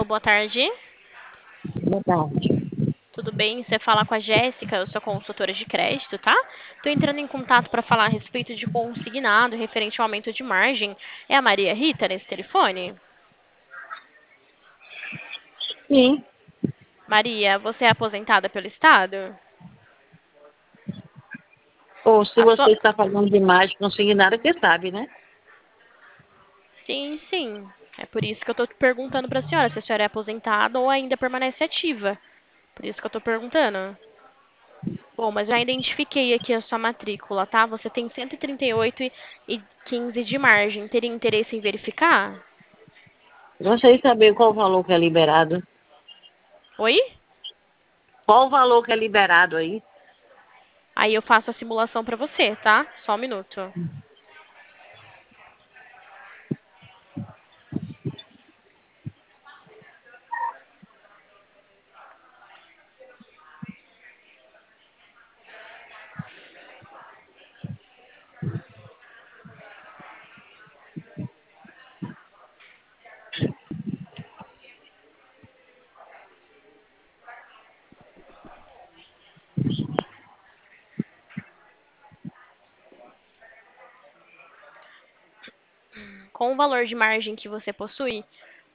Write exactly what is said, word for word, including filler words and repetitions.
Alô, boa tarde. Boa tarde. Tudo bem? Você fala com a Jéssica, eu sou consultora de crédito, tá? Tô entrando em contato para falar a respeito de consignado referente ao aumento de margem. É a Maria Rita nesse telefone? Sim. Maria, você é aposentada pelo Estado? Ou se A você sua... está falando demais, consignado, você sabe, né? Sim, sim. É por isso que eu tô perguntando para a senhora se a senhora é aposentada ou ainda permanece ativa. Por isso que eu tô perguntando. Bom, mas já identifiquei aqui a sua matrícula, tá? Você tem cento e trinta e oito e e quinze de margem. Teria interesse em verificar? Gostaria de saber qual o valor que é liberado. Oi? Qual o valor que é liberado aí? Aí eu faço a simulação para você, tá? Só um minuto. Com o valor de margem que você possui,